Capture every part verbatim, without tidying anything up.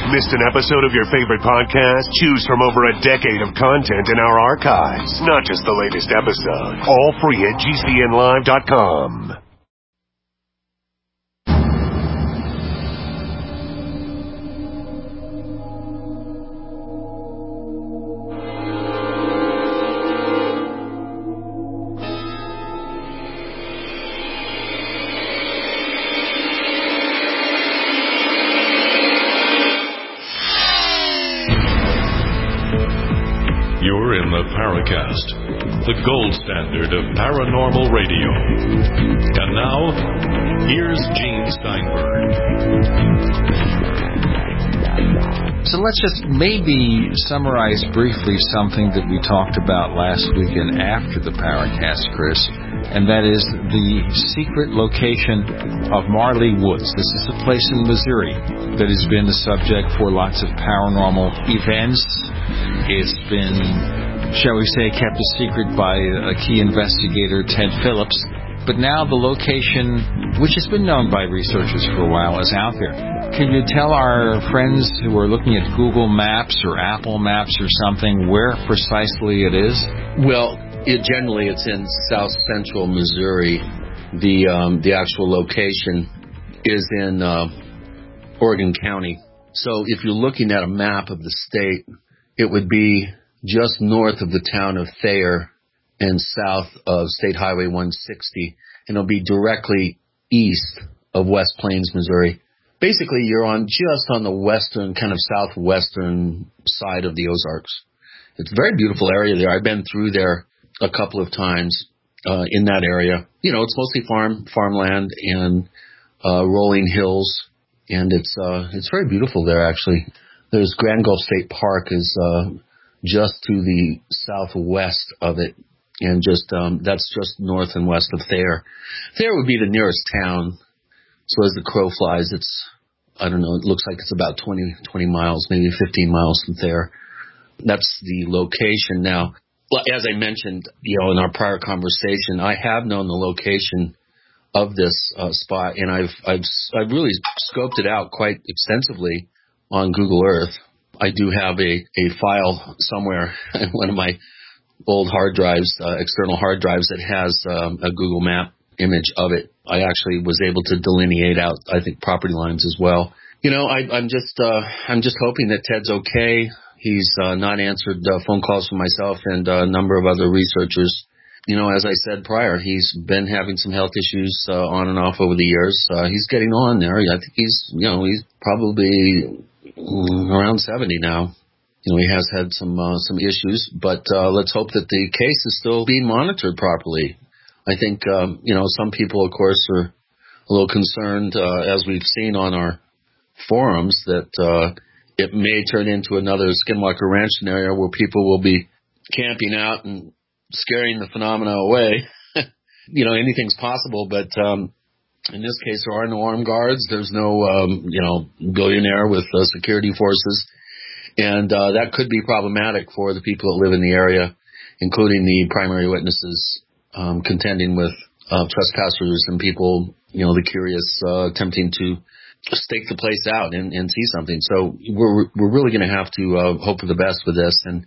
Missed an episode of your favorite podcast? Choose from over a decade of content in our archives, not just the latest episode. All free at G C N live dot com. You're in the Paracast, the gold standard of paranormal radio. And now, here's Gene Steinberg. So let's just maybe summarize briefly something that we talked about last weekend after the Paracast, Chris, and that is the secret location of Marley Woods. This is a place in Missouri that has been the subject for lots of paranormal events. It's been, shall we say, kept a secret by a key investigator, Ted Phillips. But now the location, which has been known by researchers for a while, is out there. Can you tell our friends who are looking at Google Maps or Apple Maps or something where precisely it is? Well, it, generally it's in south central Missouri. The um, the actual location is in uh, Oregon County. So if you're looking at a map of the state, it would be just north of the town of Thayer and south of State Highway one sixty, and it'll be directly east of West Plains, Missouri. Basically, you're on just on the western, kind of southwestern side of the Ozarks. It's a very beautiful area there. I've been through there a couple of times uh, in that area. You know, it's mostly farm farmland and uh, rolling hills, and it's uh, it's very beautiful there, actually. There's Grand Gulf State Park is uh, just to the southwest of it, and just um, that's just north and west of Thayer. Thayer would be the nearest town. So as the crow flies, it's, I don't know, it looks like it's about twenty, twenty miles, maybe fifteen miles from Thayer. That's the location. Now, as I mentioned, you know, in our prior conversation, I have known the location of this uh, spot, and I've I've I've really scoped it out quite extensively on Google Earth. I do have a, a file somewhere in one of my old hard drives, uh, external hard drives, that has um, a Google map image of it. I actually was able to delineate out, I think, property lines as well. You know, I, I'm just uh, I'm just hoping that Ted's okay. He's uh, not answered uh, phone calls from myself and uh, a number of other researchers. You know, as I said prior, he's been having some health issues uh, on and off over the years. Uh, he's getting on there. I think he's, you know, he's probably around seventy now. You know, he has had some uh, some issues, but uh, let's hope that the case is still being monitored properly. I think, um, you know, some people, of course, are a little concerned, uh, as we've seen on our forums, that uh, it may turn into another Skinwalker Ranch scenario where people will be camping out and scaring the phenomena away. You know, anything's possible, but um, in this case, there are no armed guards. There's no, um, you know, billionaire with uh, security forces. And uh, that could be problematic for the people that live in the area, including the primary witnesses um, contending with uh, trespassers and people, you know, the curious, uh, attempting to stake the place out and, and see something. So we're we're really going to have to uh, hope for the best with this. And,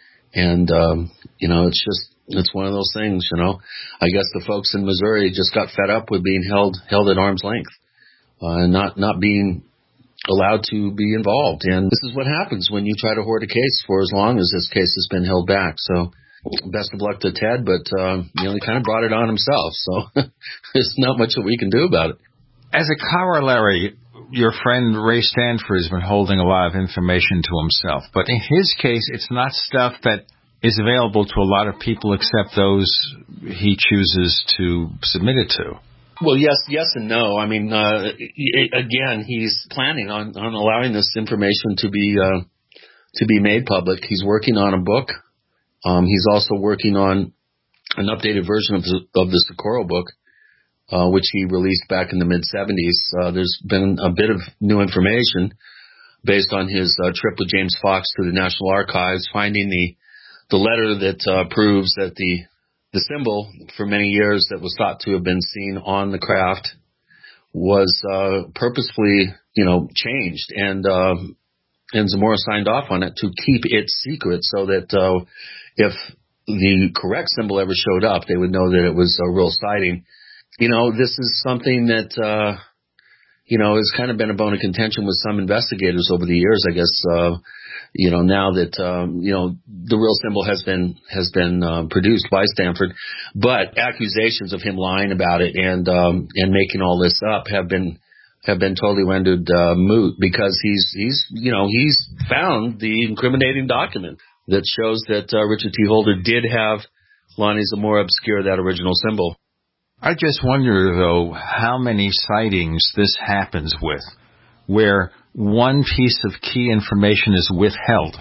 and um, you know, it's just, it's one of those things, you know. I guess the folks in Missouri just got fed up with being held held at arm's length uh, and not, not being allowed to be involved. And this is what happens when you try to hoard a case for as long as this case has been held back. So best of luck to Ted, but uh, you know, he kind of brought it on himself. So there's not much that we can do about it. As a corollary, your friend Ray Stanford has been holding a lot of information to himself. But in his case, it's not stuff that is available to a lot of people except those he chooses to submit it to. Well, yes, yes and no. I mean, uh, again, he's planning on, on allowing this information to be uh, to be made public. He's working on a book. Um, he's also working on an updated version of the, of the Socorro book, uh, which he released back in the mid seventies. Uh, there's been a bit of new information based on his uh, trip with James Fox to the National Archives, finding the the letter that uh, proves that the The symbol for many years that was thought to have been seen on the craft was uh, purposefully, you know, changed. And uh, and Zamora signed off on it to keep it secret so that uh, if the correct symbol ever showed up, they would know that it was a real sighting. You know, this is something that, uh, you know, has kind of been a bone of contention with some investigators over the years, I guess, uh, you know, now that, um, you know, the real symbol has been, has been, uh, produced by Stanford, but accusations of him lying about it and, um, and making all this up have been, have been totally rendered, uh, moot because he's, he's, you know, he's found the incriminating document that shows that, uh, Richard T. Holder did have Lonnie Zamora obscure that original symbol. I just wonder, though, how many sightings this happens with, where one piece of key information is withheld.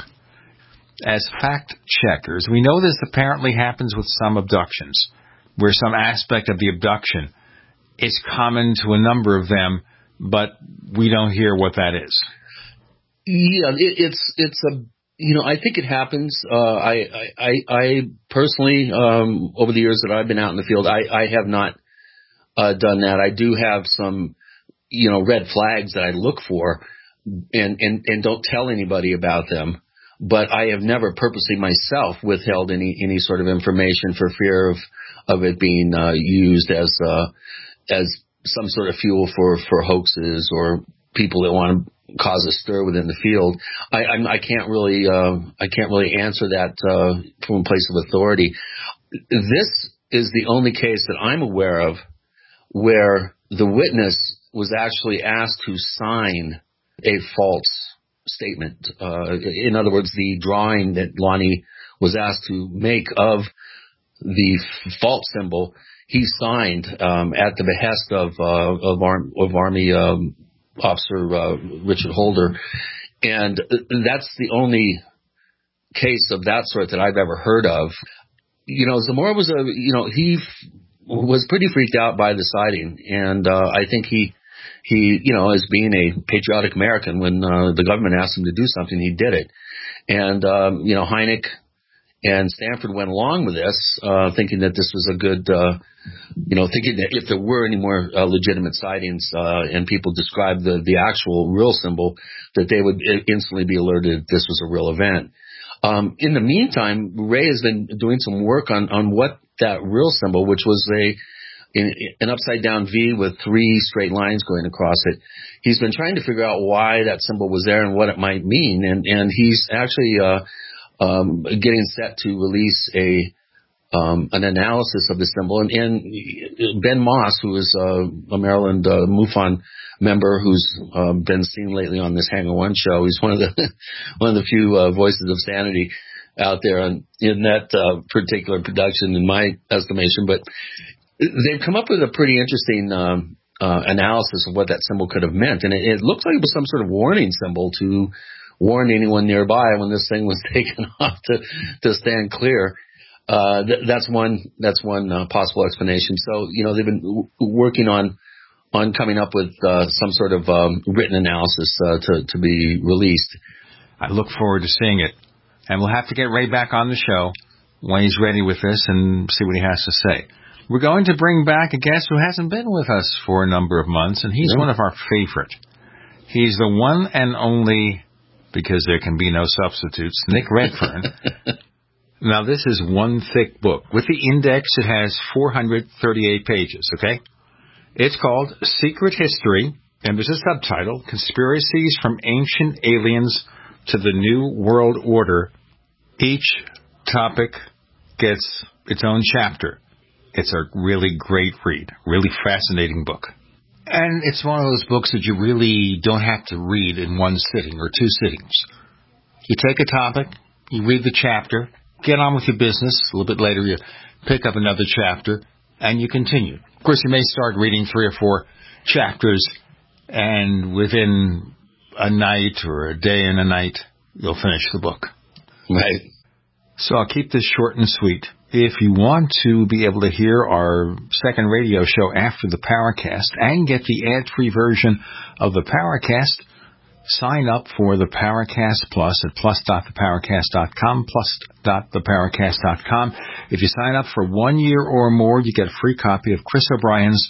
As fact checkers, we know this apparently happens with some abductions, where some aspect of the abduction is common to a number of them, but we don't hear what that is. Yeah, it, it's it's a you know I think it happens. Uh, I, I I personally um, over the years that I've been out in the field, I, I have not uh, done that. I do have some you know red flags that I look for, and and and don't tell anybody about them. But I have never purposely myself withheld any any sort of information for fear of of it being uh, used as uh, as some sort of fuel for for hoaxes or people that want to cause a stir within the field. I, I'm, I can't really, uh, I can't really answer that uh, from a place of authority. This is the only case that I'm aware of where the witness was actually asked to sign a false statement. Uh, in other words, the drawing that Lonnie was asked to make of the false symbol, he signed um, at the behest of uh, of, Ar- of Army. Um, Officer uh, Richard Holder, and that's the only case of that sort that I've ever heard of. You know, Zamora was a, you know, he f- was pretty freaked out by the sighting, and uh, I think he, he, you know, as being a patriotic American, when uh, the government asked him to do something, he did it. And um, you know, Hynek and Stanford went along with this, uh, thinking that this was a good. Uh, You know, thinking that if there were any more uh, legitimate sightings uh, and people described the, the actual real symbol, that they would instantly be alerted this was a real event. Um, in the meantime, Ray has been doing some work on, on what that real symbol, which was a in, an upside-down V with three straight lines going across it. He's been trying to figure out why that symbol was there and what it might mean, and, and he's actually uh, um, getting set to release a Um, an analysis of the symbol, and, and Ben Moss, who is uh, a Maryland uh, MUFON member, who's uh, been seen lately on this Hangar One show. He's one of the one of the few uh, voices of sanity out there in, in that uh, particular production, in my estimation. But they've come up with a pretty interesting um, uh, analysis of what that symbol could have meant, and it, it looks like it was some sort of warning symbol to warn anyone nearby when this thing was taken off to to stand clear. Uh, th- that's one, that's one uh, possible explanation. So, you know, they've been w- working on, on coming up with, uh, some sort of, um, written analysis, uh, to, to be released. I look forward to seeing it. And we'll have to get Ray back on the show when he's ready with this and see what he has to say. We're going to bring back a guest who hasn't been with us for a number of months, and he's yeah. one of our favorite. He's the one and only, because there can be no substitutes, Nick Redfern. Now, this is one thick book. With the index, it has four hundred thirty-eight pages, okay? It's called Secret History, and there's a subtitle, Conspiracies from Ancient Aliens to the New World Order. Each topic gets its own chapter. It's a really great read, really fascinating book. And it's one of those books that you really don't have to read in one sitting or two sittings. You take a topic, you read the chapter, get on with your business. A little bit later, you pick up another chapter, and you continue. Of course, you may start reading three or four chapters, and within a night or a day and a night, you'll finish the book. Right. So I'll keep this short and sweet. If you want to be able to hear our second radio show after the Paracast and get the ad-free version of the Paracast, sign up for the Paracast Plus at plus dot the paracast dot com, plus dot the paracast dot com. If you sign up for one year or more, you get a free copy of Chris O'Brien's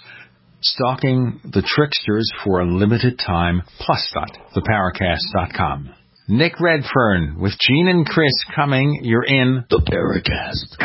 Stalking the Tricksters for a limited time, plus dot the paracast dot com. Nick Redfern with Gene and Chris coming. You're in the Paracast.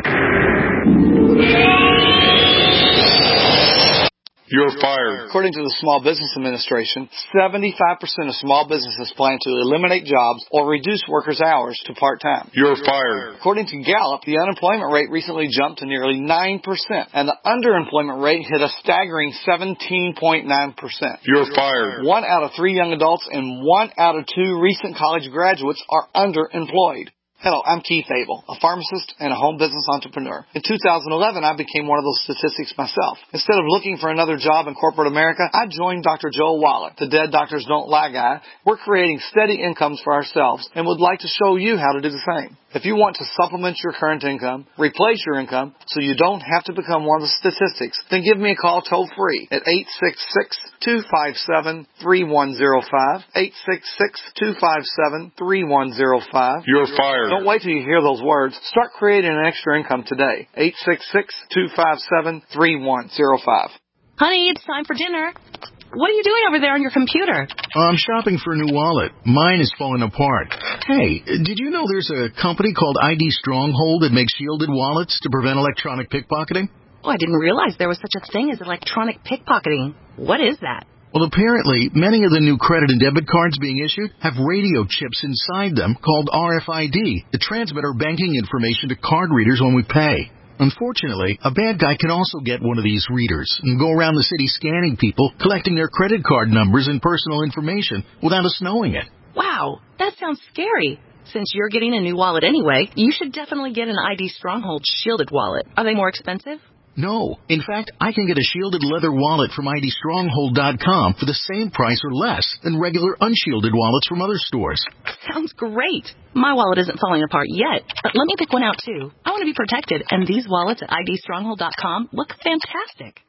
You're fired. According to the Small Business Administration, seventy-five percent of small businesses plan to eliminate jobs or reduce workers' hours to part-time. You're fired. According to Gallup, the unemployment rate recently jumped to nearly nine percent, and the underemployment rate hit a staggering seventeen point nine percent. You're fired. One out of three young adults and one out of two recent college graduates are underemployed. Hello, I'm Keith Abel, a pharmacist and a home business entrepreneur. In two thousand eleven, I became one of those statistics myself. Instead of looking for another job in corporate America, I joined Doctor Joel Wallach, the Dead Doctors Don't Lie guy. We're creating steady incomes for ourselves and would like to show you how to do the same. If you want to supplement your current income, replace your income, so you don't have to become one of the statistics, then give me a call toll-free at eight six six, two five seven, three one zero five, eight six six, two five seven, three one zero five. You're fired. Don't wait till you hear those words. Start creating an extra income today. eight six six, two five seven, three one zero five. Honey, it's time for dinner. What are you doing over there on your computer? I'm shopping for a new wallet. Mine is falling apart. Hey, did you know there's a company called I D Stronghold that makes shielded wallets to prevent electronic pickpocketing? Oh, I didn't realize there was such a thing as electronic pickpocketing. What is that? Well, apparently, many of the new credit and debit cards being issued have radio chips inside them called R F I D that transmit our banking information to card readers when we pay. Unfortunately, a bad guy can also get one of these readers and go around the city scanning people, collecting their credit card numbers and personal information without us knowing it. Wow, that sounds scary. Since you're getting a new wallet anyway, you should definitely get an I D Stronghold shielded wallet. Are they more expensive? No. In fact, I can get a shielded leather wallet from I D stronghold dot com for the same price or less than regular unshielded wallets from other stores. Sounds great. My wallet isn't falling apart yet, but let me pick one out too. I want to be protected, and these wallets at I D stronghold dot com look fantastic.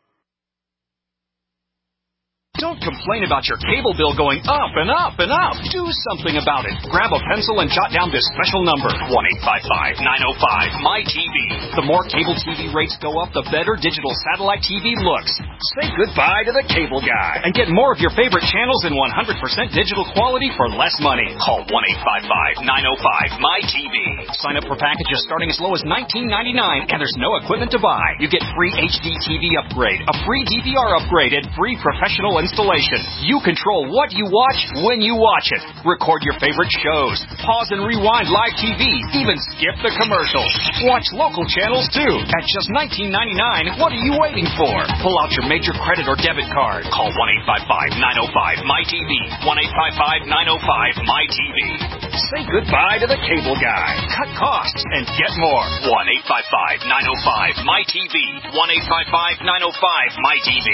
Don't complain about your cable bill going up and up and up. Do something about it. Grab a pencil and jot down this special number, one eight five five, nine oh five, M Y T V. The more cable T V rates go up, the better digital satellite T V looks. Say goodbye to the cable guy and get more of your favorite channels in one hundred percent digital quality for less money. Call one eight five five, nine oh five, M Y T V. Sign up for packages starting as low as nineteen ninety-nine, and there's no equipment to buy. You get free H D T V upgrade, a free D V R upgrade, and free professional installation. You control what you watch when you watch it. Record your favorite shows. Pause and rewind live T V. Even skip the commercials. Watch local channels too. At just nineteen ninety-nine, what are you waiting for? Pull out your major credit or debit card. Call one eight five five, nine oh five, M Y T V. one eight five five, nine oh five, M Y T V. Say goodbye to the cable guy. Cut costs and get more. one eight five five, nine oh five, M Y T V. one eight five five, nine oh five, M Y T V.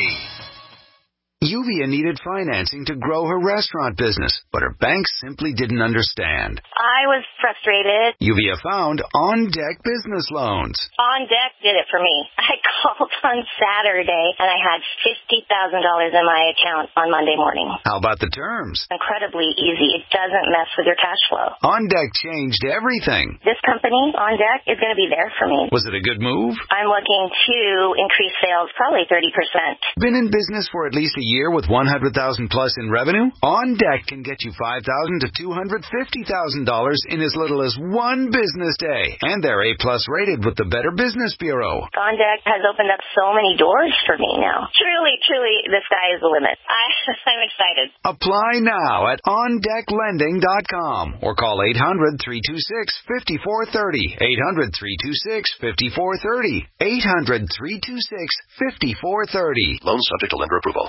Yuvia needed financing to grow her restaurant business, but her bank simply didn't understand. I was frustrated. Yuvia found On Deck Business Loans. On Deck did it for me. I called on Saturday, and I had fifty thousand dollars in my account on Monday morning. How about the terms? Incredibly easy. It doesn't mess with your cash flow. On Deck changed everything. This company, On Deck, is going to be there for me. Was it a good move? I'm looking to increase sales probably thirty percent. Been in business for at least a year with one hundred thousand dollars plus in revenue? On Deck can get you five thousand dollars to two hundred fifty thousand dollars in as little as one business day. And they're A plus rated with the Better Business Bureau. On Deck has opened up so many doors for me now. Truly, truly, the sky is the limit. I, I'm excited. Apply now at on deck lending dot com or call eight hundred, three two six, five four three zero. eight hundred, three two six, five four three zero. eight hundred, three two six, five four three zero. Loan subject to lender approval.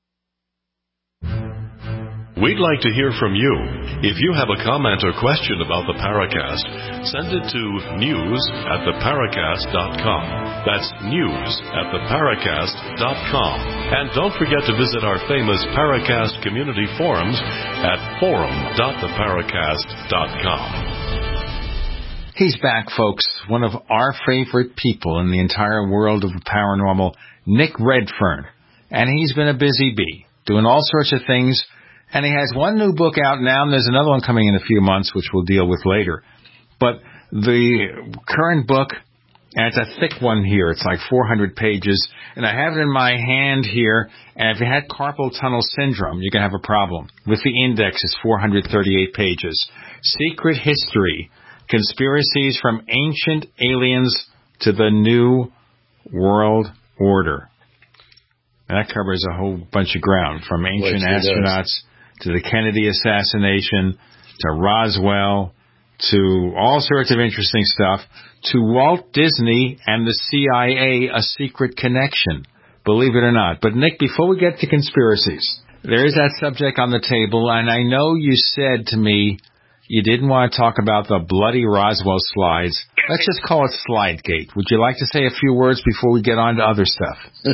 We'd like to hear from you. If you have a comment or question about the Paracast, send it to news at the paracast dot com. That's news at the paracast dot com. And don't forget to visit our famous Paracast community forums at forum dot the paracast dot com. He's back, folks. One of our favorite people in the entire world of the paranormal, Nick Redfern. And he's been a busy bee, doing all sorts of things. And he has one new book out now, and there's another one coming in a few months, which we'll deal with later. But the current book And it's a thick one here. It's like four hundred pages. And I have it in my hand here. And if you had carpal tunnel syndrome, you're going to have a problem. With the index, it's four hundred thirty-eight pages. Secret History. Conspiracies from Ancient Aliens to the New World Order. And that covers a whole bunch of ground, from ancient astronauts to the Kennedy assassination to Roswell to all sorts of interesting stuff, to Walt Disney and the C I A, a secret connection, believe it or not. But, Nick, before we get to conspiracies, there is that subject on the table, and I know you said to me you didn't want to talk about the bloody Roswell slides. Let's just call it Slidegate. Would you like to say a few words before we get on to other stuff?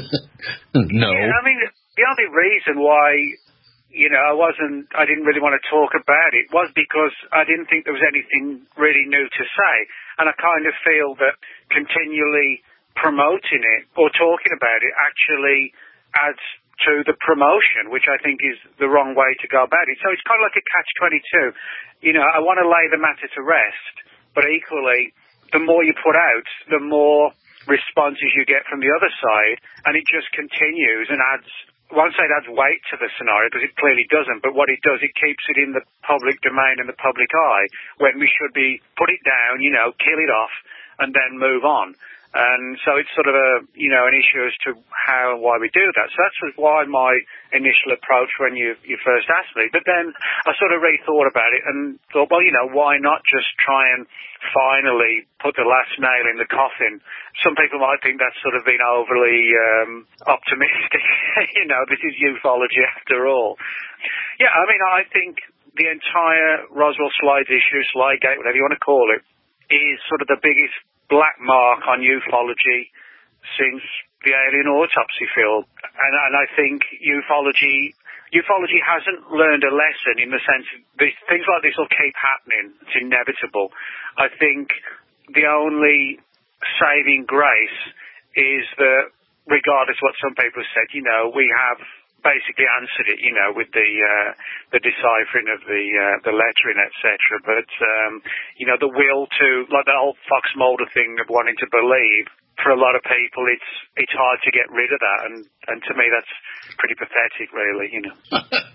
No. Yeah, I mean, the only reason why, you know, I wasn't, I didn't really want to talk about it was because I didn't think there was anything really new to say. And I kind of feel that continually promoting it or talking about it actually adds to the promotion, which I think is the wrong way to go about it. So it's kind of like a catch twenty-two. You know, I want to lay the matter to rest, but equally, the more you put out, the more responses you get from the other side, and it just continues and adds, I won't say it adds weight to the scenario, because it clearly doesn't, but what it does, it keeps it in the public domain and the public eye, when we should be put it down, you know, kill it off, and then move on. And so it's sort of a, you know, an issue as to how and why we do that. So that's why my initial approach when you, you first asked me. But then I sort of really thought about it and thought, well, you know, why not just try and finally put the last nail in the coffin? Some people might think that's sort of been overly um, optimistic. You know, this is ufology after all. Yeah, I mean, I think the entire Roswell Slides issue, Slidegate, whatever you want to call it, is sort of the biggest black mark on ufology since the alien autopsy field. And, and I think ufology ufology hasn't learned a lesson in the sense that things like this will keep happening. It's inevitable. I think the only saving grace is that, regardless of what some people have said, you know, we have basically answered it, you know, with the uh, the deciphering of the uh, the lettering, et cetera. But um, you know, the will to, like the whole Fox Mulder thing of wanting to believe, for a lot of people, it's it's hard to get rid of that, and and to me, that's pretty pathetic, really, you know.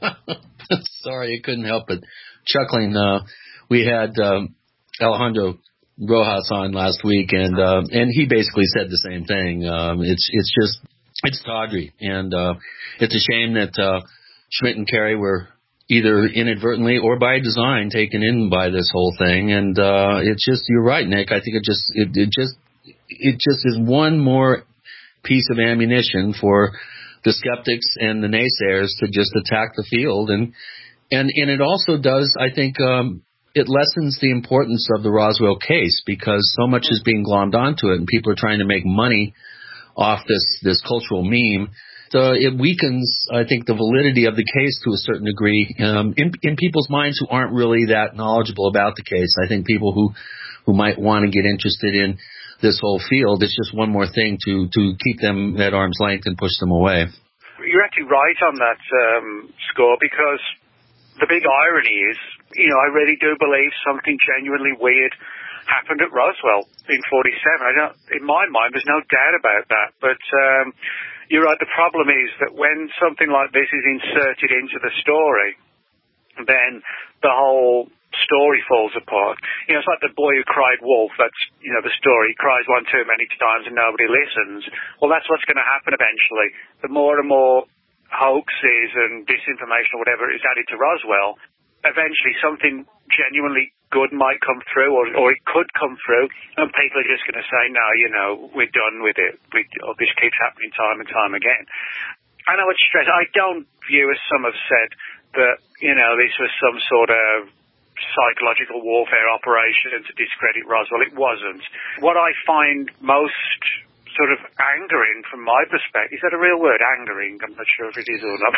Sorry, I couldn't help it. Chuckling. Uh, we had um, Alejandro Rojas on last week, and uh, and he basically said the same thing. Um, it's it's just. It's tawdry, and uh, it's a shame that uh, Schmidt and Carey were either inadvertently or by design taken in by this whole thing. And uh, it's just, you're right, Nick. I think it just it, it just it just is one more piece of ammunition for the skeptics and the naysayers to just attack the field, and and and it also does, I think. Um, It lessens the importance of the Roswell case because so much is being glommed onto it, and people are trying to make money off this, this cultural meme. So it weakens, I think, the validity of the case to a certain degree um, in, in people's minds who aren't really that knowledgeable about the case. I think people who, who might want to get interested in this whole field, it's just one more thing to, to keep them at arm's length and push them away. You're actually right on that um, score, because the big irony is, you know, I really do believe something genuinely weird happened at Roswell in forty-seven. I don't, in my mind, there's no doubt about that. But um, you're right. The problem is that when something like this is inserted into the story, then the whole story falls apart. You know, it's like the boy who cried wolf. That's, you know, the story. He cries one too many times and nobody listens. Well, that's what's going to happen eventually. The more and more hoaxes and disinformation or whatever is added to Roswell, eventually something genuinely good might come through, or, or it could come through, and people are just going to say, no, you know, we're done with it. We, oh, this keeps happening time and time again. I know it's stress. I don't view, as some have said, that, you know, this was some sort of psychological warfare operation to discredit Roswell. It wasn't. What I find most sort of angering from my perspective, is that a real word, angering? I'm not sure if it is or not.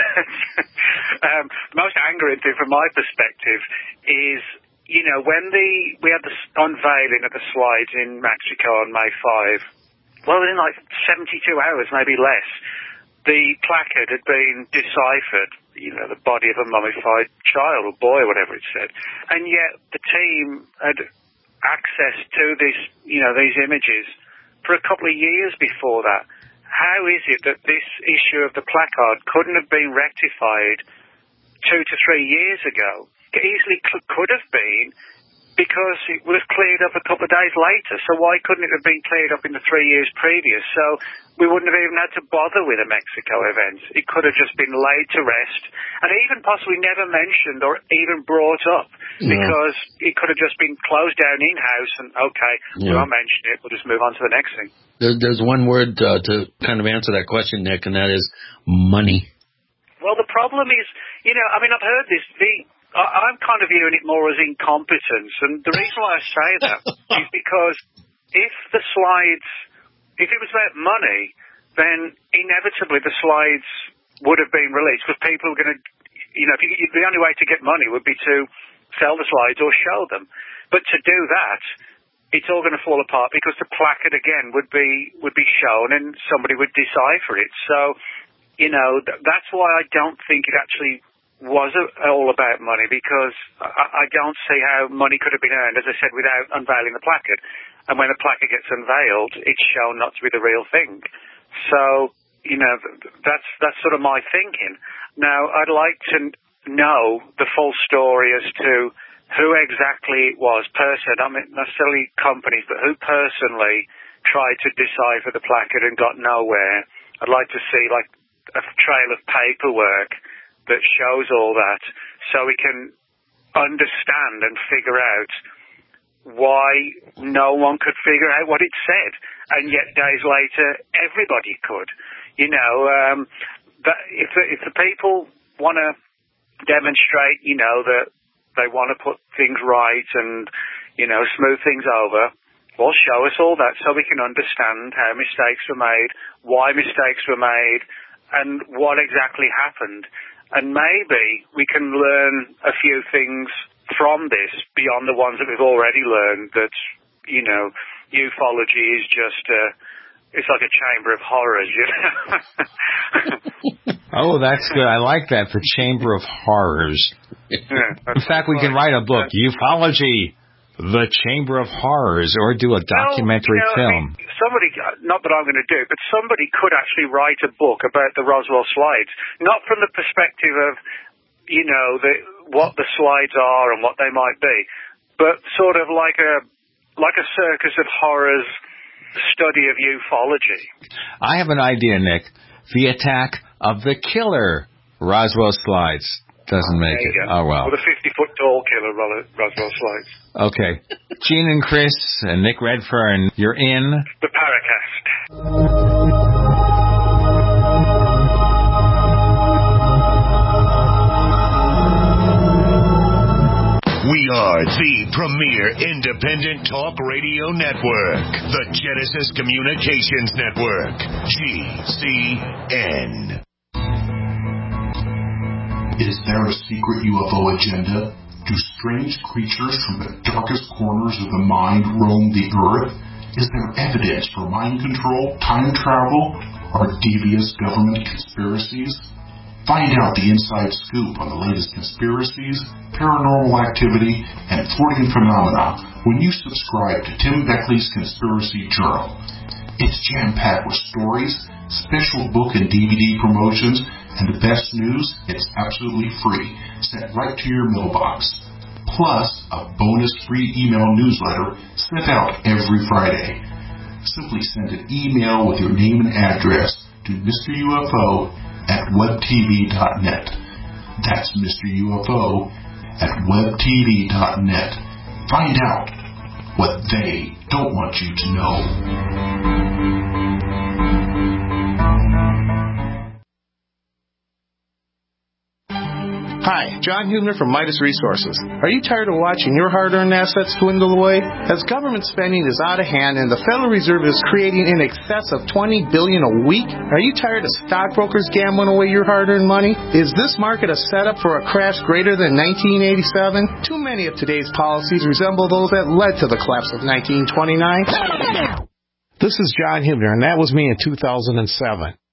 um, the most angering thing from my perspective is, you know, when the we had the unveiling of the slides in Mexico on May fifth, well, in like seventy-two hours, maybe less, the placard had been deciphered, you know, the body of a mummified child or boy or whatever it said. And yet the team had access to this, you know, these images for a couple of years before that. How is it that this issue of the placard couldn't have been rectified two to three years ago? It easily cl- could have been, because it was cleared up a couple of days later. So why couldn't it have been cleared up in the three years previous? So we wouldn't have even had to bother with a Mexico event. It could have just been laid to rest, and even possibly never mentioned or even brought up, yeah. because it could have just been closed down in-house and, okay, yeah. we won't mention it, we'll just move on to the next thing. There, there's one word uh, to kind of answer that question, Nick, and that is money. Well, the problem is, you know, I mean, I've heard this, the I'm kind of viewing it more as incompetence, and the reason why I say that is because if the slides, if it was about money, then inevitably the slides would have been released, because people are going to, you know, if you, the only way to get money would be to sell the slides or show them. But to do that, it's all going to fall apart, because the placard again would be would be shown and somebody would decipher it. So, you know, th- that's why I don't think it actually was all about money, because I don't see how money could have been earned, as I said, without unveiling the placard. And when the placard gets unveiled, it's shown not to be the real thing. So, you know, that's that's sort of my thinking. Now, I'd like to know the full story as to who exactly it was, person, I mean, not necessarily companies, but who personally tried to decipher the placard and got nowhere. I'd like to see, like, a trail of paperwork that shows all that, so we can understand and figure out why no one could figure out what it said, and yet days later everybody could. You know, um, that if the, if the people want to demonstrate, you know, that they want to put things right and, you know, smooth things over, well, show us all that so we can understand how mistakes were made, why mistakes were made, and what exactly happened. And maybe we can learn a few things from this beyond the ones that we've already learned, that, you know, ufology is just, uh, it's like a chamber of horrors, you know. Oh, that's good. I like that, the Chamber of Horrors. Yeah, in fact, we can write a book, Ufology, the Chamber of Horrors, or do a documentary well, you know, film. I mean, somebody, not that I'm going to do, but somebody could actually write a book about the Roswell slides, not from the perspective of, you know, the, what the slides are and what they might be, but sort of like a like a circus of horrors study of ufology. I have an idea, Nick. The attack of the killer Roswell slides. Doesn't make it. Go. Oh, well. Or the fifty-foot-tall killer Roswell slides. Okay. Gene and Chris and Nick Redfern, you're in the Paracast. We are the premier independent talk radio network, the Genesis Communications Network, G C N. Is there a secret U F O agenda? Do strange creatures from the darkest corners of the mind roam the earth? Is there evidence for mind control, time travel, or devious government conspiracies? Find out the inside scoop on the latest conspiracies, paranormal activity, and Fortean phenomena when you subscribe to Tim Beckley's Conspiracy Journal. It's jam-packed with stories, special book and D V D promotions, and the best news, it's absolutely free, sent right to your mailbox. Plus, a bonus free email newsletter sent out every Friday. Simply send an email with your name and address to Mister U F O at web t v dot net. That's Mister U F O at web t v dot net. Find out what they don't want you to know. Hi, John Hubner from Midas Resources. Are you tired of watching your hard-earned assets dwindle away? As government spending is out of hand and the Federal Reserve is creating in excess of twenty billion dollars a week, are you tired of stockbrokers gambling away your hard-earned money? Is this market a setup for a crash greater than nineteen eighty-seven? Too many of today's policies resemble those that led to the collapse of nineteen twenty-nine. This is John Hubner, and that was me in two thousand seven.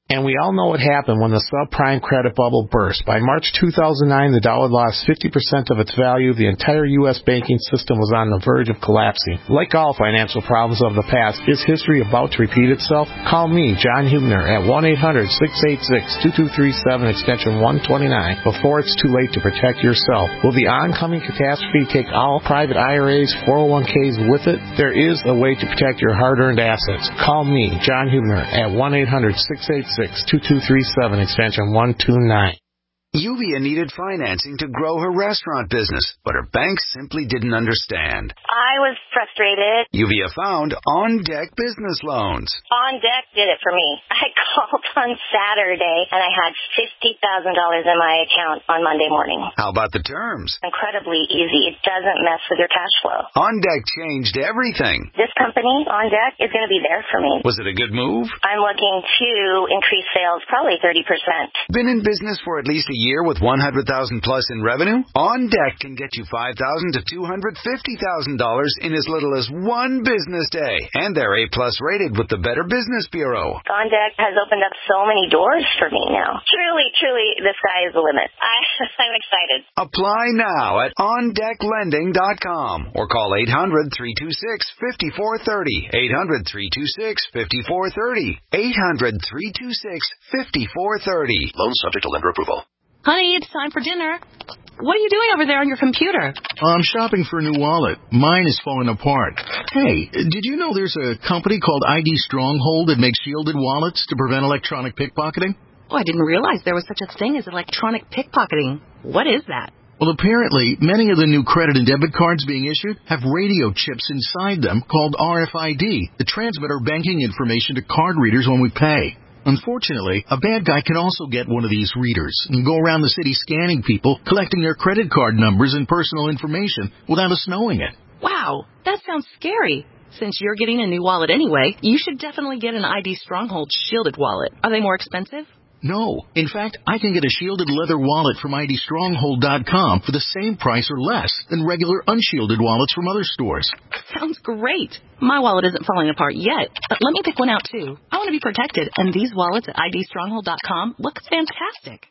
And we all know what happened when the subprime credit bubble burst. By March two thousand nine, the dollar lost fifty percent of its value. The entire U S banking system was on the verge of collapsing. Like all financial problems of the past, is history about to repeat itself? Call me, John Hubner, at one eight hundred, six eight six, two two three seven, extension one twenty-nine, before it's too late to protect yourself. Will the oncoming catastrophe take all private I R As, four oh one k's with it? There is a way to protect your hard-earned assets. Call me, John Hubner, at one eight hundred, six eight six, two two three seven, extension one two nine. Yuvia needed financing to grow her restaurant business, but her bank simply didn't understand. I was frustrated. Yuvia found On Deck Business Loans. On Deck did it for me. I called on Saturday, and I had fifty thousand dollars in my account on Monday morning. How about the terms? Incredibly easy. It doesn't mess with your cash flow. On Deck changed everything. This company, On Deck, is going to be there for me. Was it a good move? I'm looking to increase sales probably thirty percent. Been in business for at least a year with one hundred thousand dollars plus in revenue? On Deck can get you five thousand dollars to two hundred fifty thousand dollars in as little as one business day. And they're A plus rated with the Better Business Bureau. On Deck has opened up so many doors for me now. Truly, truly, the sky is the limit. I, I'm excited. Apply now at on deck lending dot com or call eight hundred, three two six, five four three zero. eight hundred, three two six, five four three zero. eight hundred, three two six, five four three zero. Loan subject to lender approval. Honey, it's time for dinner. What are you doing over there on your computer? I'm shopping for a new wallet. Mine is falling apart. Hey, did you know there's a company called I D Stronghold that makes shielded wallets to prevent electronic pickpocketing? Oh, I didn't realize there was such a thing as electronic pickpocketing. What is that? Well, apparently, many of the new credit and debit cards being issued have radio chips inside them called R F I D that transmit our banking information to card readers when we pay. Unfortunately, a bad guy can also get one of these readers and go around the city scanning people, collecting their credit card numbers and personal information without us knowing it. Wow, that sounds scary. Since you're getting a new wallet anyway, you should definitely get an I D Stronghold shielded wallet. Are they more expensive? No. In fact, I can get a shielded leather wallet from I D stronghold dot com for the same price or less than regular unshielded wallets from other stores. Sounds great. My wallet isn't falling apart yet, but let me pick one out too. I want to be protected, and these wallets at I D stronghold dot com look fantastic.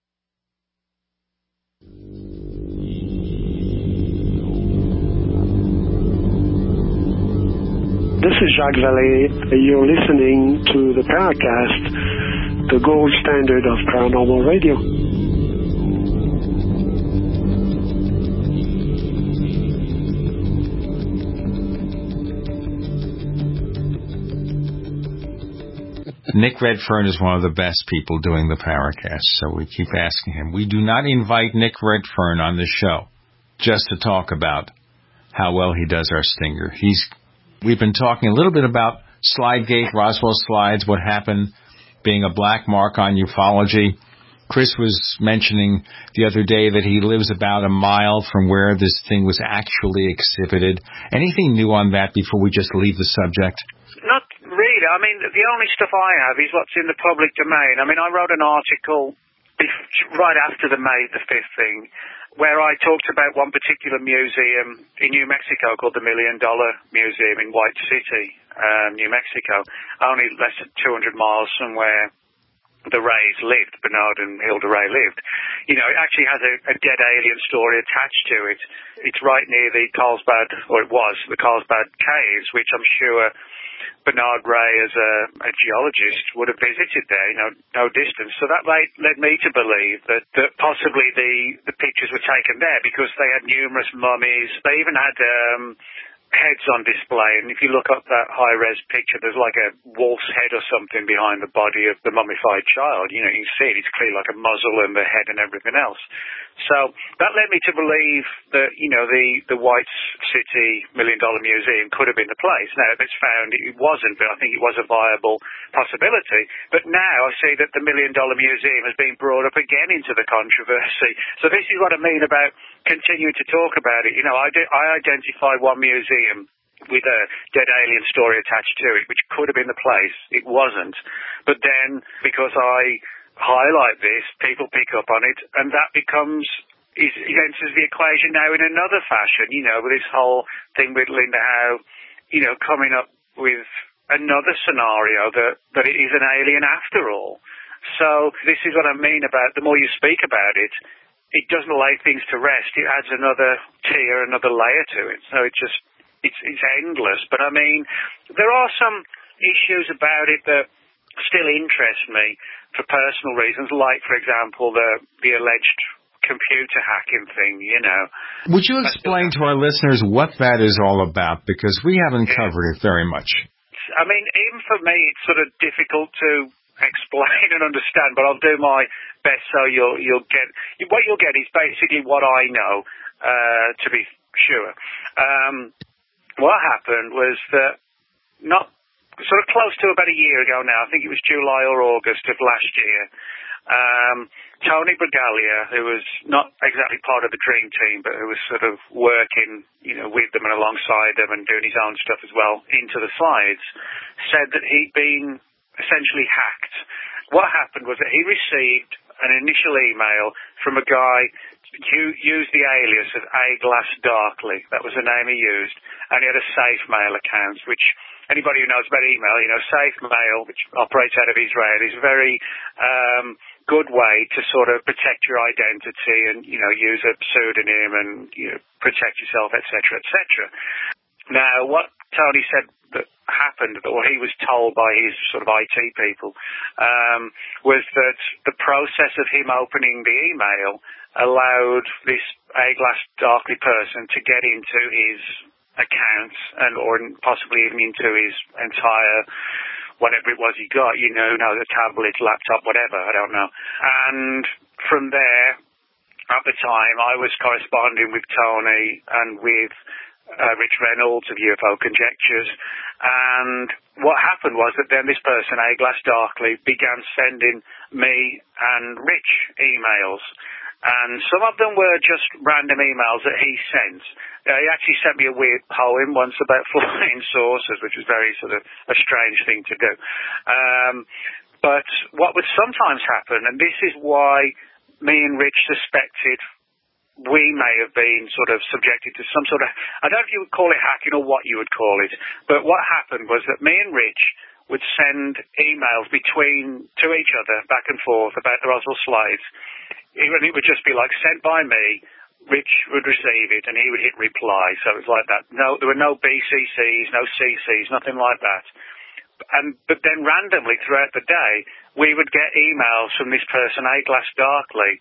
This is Jacques Vallée. You're listening to the Paracast, the gold standard of paranormal radio. Nick Redfern is one of the best people doing the Paracast, so we keep asking him. We do not invite Nick Redfern on the show just to talk about how well he does our stinger. He's We've been talking a little bit about Slidegate, Roswell Slides, what happened, being a black mark on ufology. Chris was mentioning the other day that he lives about a mile from where this thing was actually exhibited. Anything new on that before we just leave the subject? Not really. I mean, the only stuff I have is what's in the public domain. I mean, I wrote an article right after the May the fifth thing, where I talked about one particular museum in New Mexico called the Million Dollar Museum in White City, um, New Mexico, only less than two hundred miles from where the Rays lived, Bernard and Hilda Ray lived. You know, it actually has a, a dead alien story attached to it. It's right near the Carlsbad, or it was, the Carlsbad Caves, which I'm sure Bernard Ray, as a, a geologist, would have visited there, you know, no distance. So that led, led me to believe that, that possibly the, the pictures were taken there because they had numerous mummies. They even had um, heads on display. And if you look up that high-res picture, there's like a wolf's head or something behind the body of the mummified child. You know, you can see it. It's clear like a muzzle and the head and everything else. So that led me to believe that, you know, the, the White City Million Dollar Museum could have been the place. Now, if it's found, it wasn't, but I think it was a viable possibility. But now I see that the Million Dollar Museum has been brought up again into the controversy. So this is what I mean about continuing to talk about it. You know, I, did, I identified one museum with a dead alien story attached to it, which could have been the place. It wasn't. But then, because I highlight this, people pick up on it, and that becomes, it enters the equation now in another fashion, you know, with this whole thing with Linda Howe, you know, coming up with another scenario that, that it is an alien after all. So this is what I mean about the more you speak about it, it doesn't lay things to rest. It adds another tier, another layer to it. So it just, it's, it's endless. But I mean, there are some issues about it that still interest me for personal reasons, like, for example, the, the alleged computer hacking thing, you know. Would you explain to our listeners what that is all about? Because we haven't yeah. covered it very much. I mean, even for me, it's sort of difficult to explain and understand, but I'll do my best so you'll you'll get what you'll get is basically what I know, uh, to be sure. Um, what happened was that not sort of close to about a year ago now, I think it was July or August of last year, um, Tony Bragalia, who was not exactly part of the dream team, but who was sort of working, you know, with them and alongside them and doing his own stuff as well into the slides, said that he'd been essentially hacked. What happened was that he received an initial email from a guy who used the alias of A Glass Darkly. That was the name he used. And he had a SafeMail account, which anybody who knows about email, you know, SafeMail, which operates out of Israel, is a very um, good way to sort of protect your identity and, you know, use a pseudonym and, you know, protect yourself, et cetera, et cetera. Now, what Tony said that happened, or he was told by his sort of I T people, um, was that the process of him opening the email allowed this A Glass Darkly person to get into his accounts and or possibly even into his entire whatever it was he got, you know, now the tablet, laptop, whatever, I don't know. And from there, at the time, I was corresponding with Tony and with uh, Rich Reynolds of U F O Conjectures. And what happened was that then this person, A Glass Darkly, began sending me and Rich emails. And some of them were just random emails that he sent. Uh, he actually sent me a weird poem once about flying saucers, which was very sort of a strange thing to do. Um, but what would sometimes happen, and this is why me and Rich suspected we may have been sort of subjected to some sort of, I don't know if you would call it hacking or what you would call it, but what happened was that me and Rich would send emails between, to each other, back and forth about the Roswell slides. It would just be like sent by me, Rich would receive it, and he would hit reply. So it was like that. No, there were no B C Cs, no C Cs, nothing like that. And but then randomly throughout the day, we would get emails from this person, A Glass Darkly,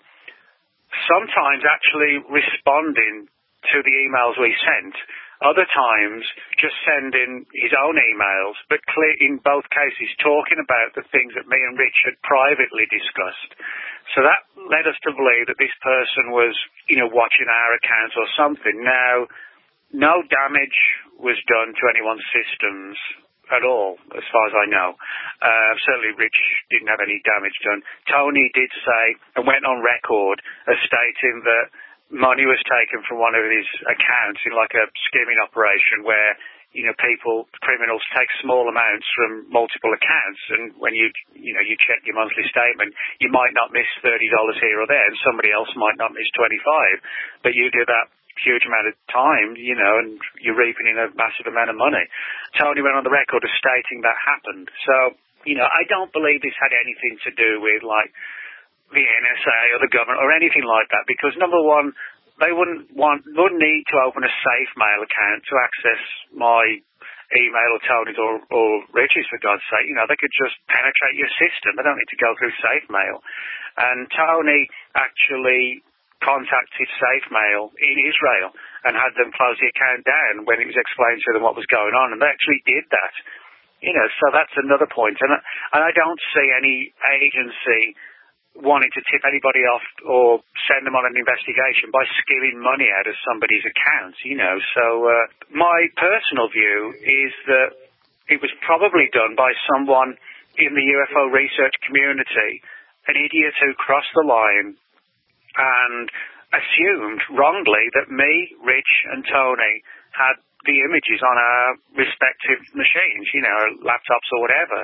sometimes actually responding to the emails we sent. Other times, just sending his own emails, but clear, in both cases, talking about the things that me and Rich had privately discussed. So that led us to believe that this person was, you know, watching our accounts or something. Now, no damage was done to anyone's systems at all, as far as I know. Uh, certainly Rich didn't have any damage done. Tony did say, and went on record as stating that money was taken from one of his accounts in like a skimming operation where, you know, people, criminals take small amounts from multiple accounts, and when you, you know, you check your monthly statement, you might not miss thirty dollars here or there, and somebody else might not miss twenty-five, but you do that huge amount of time, you know, and you're reaping in a massive amount of money. Tony went on the record as stating that happened. So, you know, I don't believe this had anything to do with, like, the N S A or the government or anything like that, because number one, they wouldn't want, wouldn't need to open a SafeMail account to access my email or Tony's or, or Rich's, for God's sake. You know, they could just penetrate your system. They don't need to go through SafeMail. And Tony actually contacted SafeMail in Israel and had them close the account down when it was explained to them what was going on, and they actually did that. You know, so that's another point. And, and I don't see any agency wanting to tip anybody off or send them on an investigation by skimming money out of somebody's accounts, you know. So uh, my personal view is that it was probably done by someone in the U F O research community, an idiot who crossed the line and assumed wrongly that me, Rich, and Tony had the images on our respective machines, you know, laptops or whatever.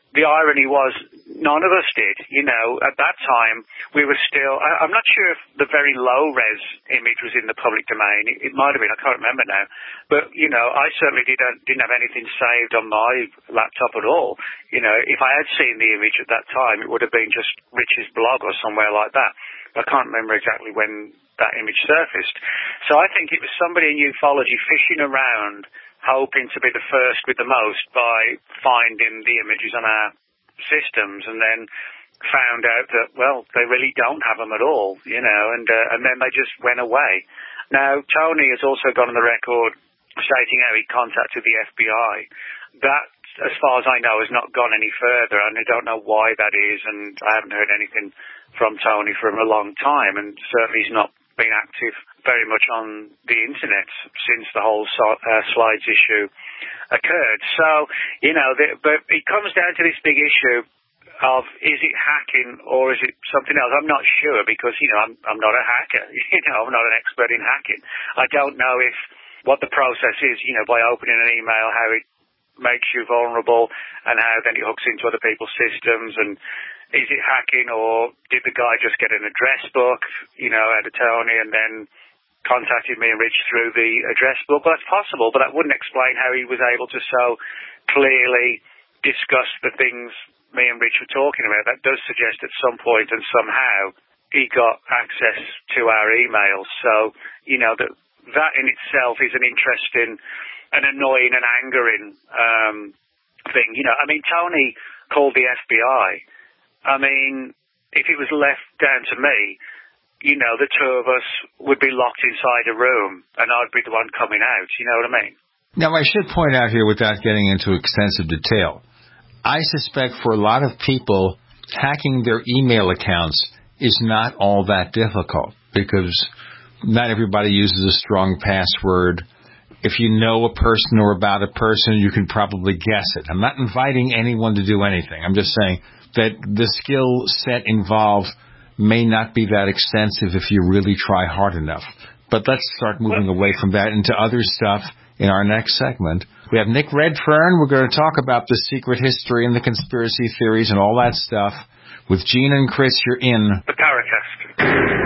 the irony was none of us did. You know, at that time, we were still, I, I'm not sure if the very low-res image was in the public domain. It, it might have been, I can't remember now. But, you know, I certainly didn't, didn't have anything saved on my laptop at all. You know, if I had seen the image at that time, it would have been just Rich's blog or somewhere like that. I can't remember exactly when that image surfaced. So I think it was somebody in ufology fishing around, hoping to be the first with the most by finding the images on our systems, and then found out that, well, they really don't have them at all, you know, and uh, and then they just went away. Now, Tony has also gone on the record stating how he contacted the F B I. That, as far as I know, has not gone any further, and I don't know why that is, and I haven't heard anything from Tony for a long time, and certainly he's not been active very much on the internet since the whole so- uh, slides issue occurred. So, you know, the, but it comes down to this big issue of, is it hacking or is it something else? I'm not sure, because, you know, I'm, I'm not a hacker. You know, I'm not an expert in hacking. I don't know if what the process is, you know, by opening an email, how it makes you vulnerable and how then it hooks into other people's systems, and is it hacking, or did the guy just get an address book, you know, out of Tony, and then contacted me and Rich through the address book? Well, that's possible, but that wouldn't explain how he was able to so clearly discuss the things me and Rich were talking about. That does suggest at some point and somehow he got access to our emails. So, you know, that that in itself is an interesting and annoying and angering um, thing. You know, I mean, Tony called the F B I. I mean, if it was left down to me, you know, the two of us would be locked inside a room and I'd be the one coming out. You know what I mean? Now, I should point out here, without getting into extensive detail, I suspect for a lot of people, hacking their email accounts is not all that difficult, because not everybody uses a strong password. If you know a person or about a person, you can probably guess it. I'm not inviting anyone to do anything. I'm just saying that the skill set involved may not be that extensive if you really try hard enough. But let's start moving away from that into other stuff in our next segment. We have Nick Redfern. We're going to talk about the secret history and the conspiracy theories and all that stuff. With Gene and Chris, you're in the Paracast.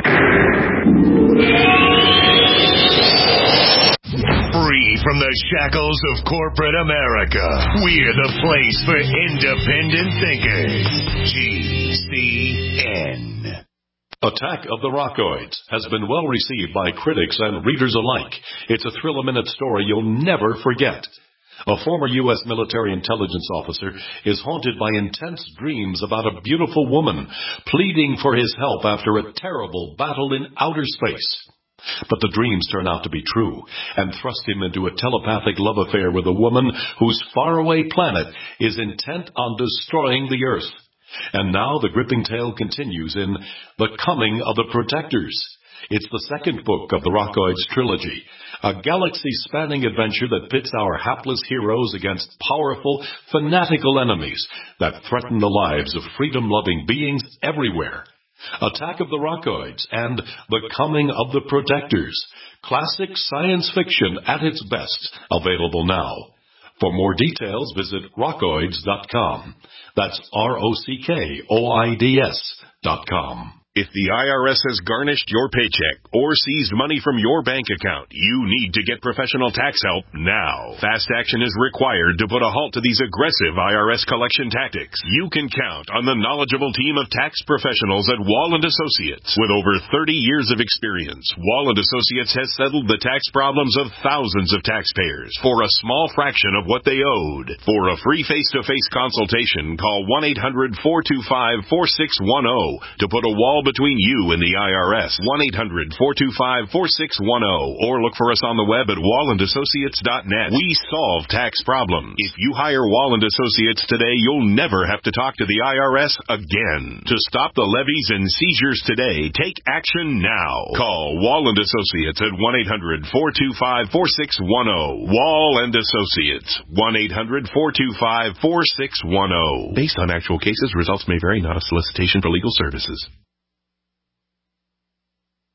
Free from the shackles of corporate America, we're the place for independent thinkers. G C N. Attack of the Rockoids has been well received by critics and readers alike. It's a thrill-a-minute story you'll never forget. A former U S military intelligence officer is haunted by intense dreams about a beautiful woman pleading for his help after a terrible battle in outer space. But the dreams turn out to be true and thrust him into a telepathic love affair with a woman whose faraway planet is intent on destroying the Earth. And now the gripping tale continues in The Coming of the Protectors. It's the second book of the Rockoids trilogy, a galaxy-spanning adventure that pits our hapless heroes against powerful, fanatical enemies that threaten the lives of freedom-loving beings everywhere. Attack of the Rockoids and The Coming of the Protectors. Classic science fiction at its best. Available now. For more details, visit rockoids dot com. That's R O C K O I D S dot com. If the I R S has garnished your paycheck or seized money from your bank account, you need to get professional tax help now. Fast action is required to put a halt to these aggressive I R S collection tactics. You can count on the knowledgeable team of tax professionals at Wall and Associates. With over thirty years of experience, Wall and Associates has settled the tax problems of thousands of taxpayers for a small fraction of what they owed. For a free face-to-face consultation, call one eight hundred four two five four six one zero to put a wall between you and the I R S. one eight hundred four two five four six one zero, or look for us on the web at wall and associates dot net. We solve tax problems. If you hire Wall and Associates today, you'll never have to talk to the I R S again. To stop the levies and seizures today, take action now. Call Wall and Associates at one eight hundred four two five four six one zero. Wall and Associates, one eight hundred four two five four six one zero. Based on actual cases, results may vary, not a solicitation for legal services.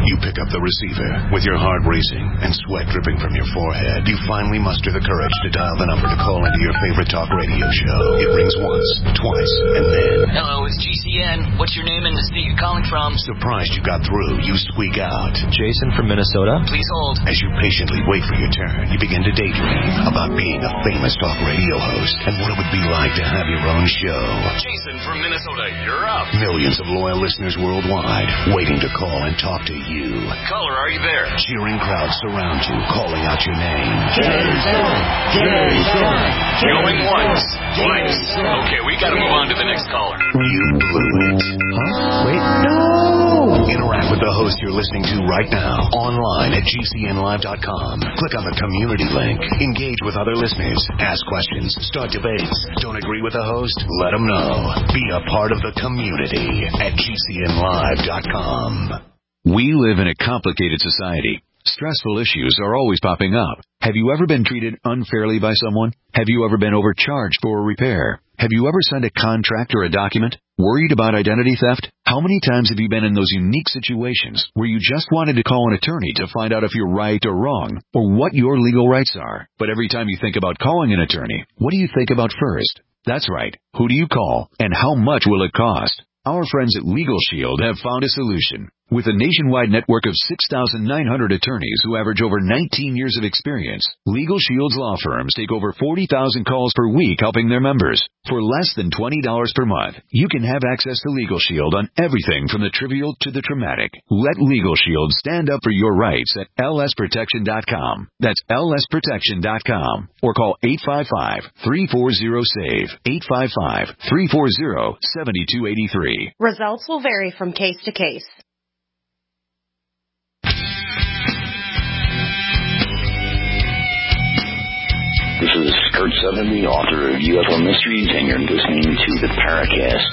You pick up the receiver. With your heart racing and sweat dripping from your forehead, you finally muster the courage to dial the number to call into your favorite talk radio show. It rings once, twice, and then... Hello, it's G C N. What's your name and the state you're calling from? Surprised you got through, you squeak out. Jason from Minnesota? Please hold. As you patiently wait for your turn, you begin to daydream about being a famous talk radio host and what it would be like to have your own show. Jason from Minnesota, you're up. Millions of loyal listeners worldwide waiting to call and talk to you. Caller, are you there? Cheering crowds surround you, calling out your name. Jason! Jason! Going once, twice. Okay, we gotta move on to the next caller. You blew it. Huh? Wait, no! Interact with the host you're listening to right now, online at G C N live dot com. Click on the community link. Engage with other listeners. Ask questions. Start debates. Don't agree with the host? Let them know. Be a part of the community at G C N live dot com. We live in a complicated society. Stressful issues are always popping up. Have you ever been treated unfairly by someone? Have you ever been overcharged for a repair? Have you ever signed a contract or a document? Worried about identity theft? How many times have you been in those unique situations where you just wanted to call an attorney to find out if you're right or wrong, or what your legal rights are? But every time you think about calling an attorney, what do you think about first? That's right. Who do you call, and how much will it cost? Our friends at Legal Shield have found a solution. With a nationwide network of six thousand nine hundred attorneys who average over nineteen years of experience, Legal Shield's law firms take over forty thousand calls per week helping their members. For less than twenty dollars per month, you can have access to Legal Shield on everything from the trivial to the traumatic. Let Legal Shield stand up for your rights at L S protection dot com. That's L S protection dot com. Or call eight five five, three four zero, SAVE, eight five five, three four zero, seven two eight three. Results will vary from case to case. This is Kurt Sutton, the author of U F O Mysteries, and you're listening to the Paracast.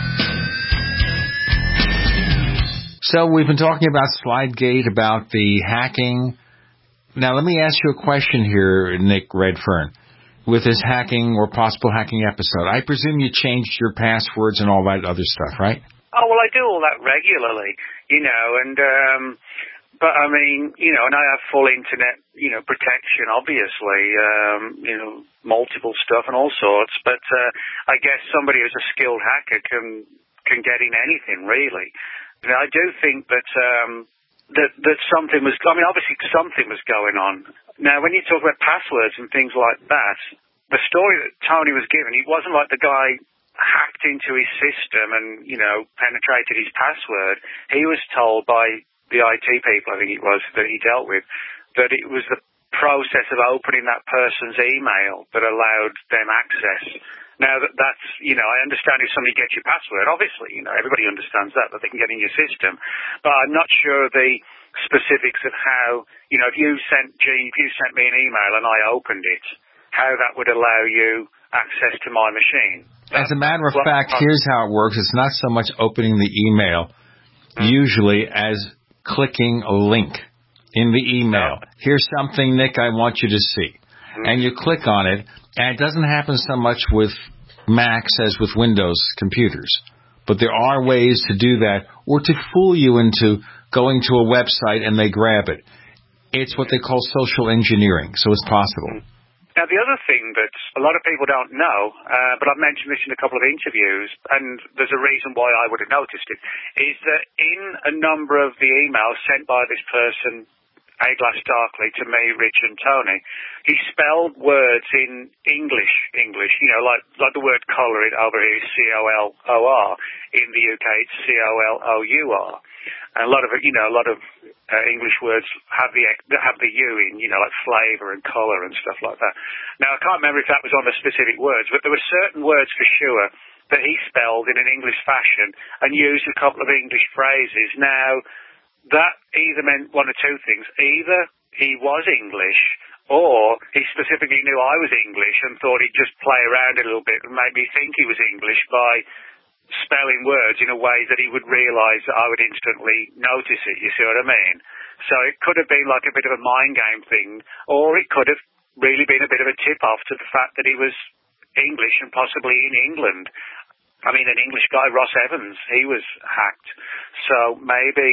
So we've been talking about Slidegate, about the hacking. Now let me ask you a question here, Nick Redfern. With this hacking or possible hacking episode, I presume you changed your passwords and all that other stuff, right? Oh, well, I do all that regularly, you know, and... um But, I mean, you know, and I have full internet, you know, protection, obviously, um, you know, multiple stuff and all sorts. But uh, I guess somebody who's a skilled hacker can can get in anything, really. You know, I do think that, um, that that something was, I mean, obviously something was going on. Now, when you talk about passwords and things like that, the story that Tony was given, it wasn't like the guy hacked into his system and, you know, penetrated his password. He was told by the I T people, I think it was, that he dealt with, that it was the process of opening that person's email that allowed them access. Now, that, that's, you know, I understand if somebody gets your password, obviously, you know, everybody understands that, that they can get in your system. But I'm not sure the specifics of how, you know, if you sent, Gene, if you sent me an email and I opened it, how that would allow you access to my machine. As a matter of fact, here's how it works. It's not so much opening the email, usually, as clicking a link in the email. Here's something, Nick, I want you to see. And you click on it, and it doesn't happen so much with Macs as with Windows computers. But there are ways to do that, or to fool you into going to a website and they grab it. It's what they call social engineering, so it's possible. Now, the other thing that a lot of people don't know, uh, but I've mentioned this in a couple of interviews, and there's a reason why I would have noticed it, is that in a number of the emails sent by this person, A. Glass Darkly, to me, Rich and Tony, he spelled words in English, English, you know, like like the word colour over here is C O L O R. In the U K, it's C O L O U R. And a lot of, you know, a lot of uh, English words have the have the U in, you know, like flavour and colour and stuff like that. Now, I can't remember if that was on the specific words, but there were certain words for sure that he spelled in an English fashion and used a couple of English phrases. Now, that either meant one or two things. Either he was English, or he specifically knew I was English and thought he'd just play around a little bit and make me think he was English by spelling words in a way that he would realise that I would instantly notice it, you see what I mean? So it could have been like a bit of a mind game thing, or it could have really been a bit of a tip-off to the fact that he was English and possibly in England. I mean, an English guy, Ross Evans, he was hacked. So maybe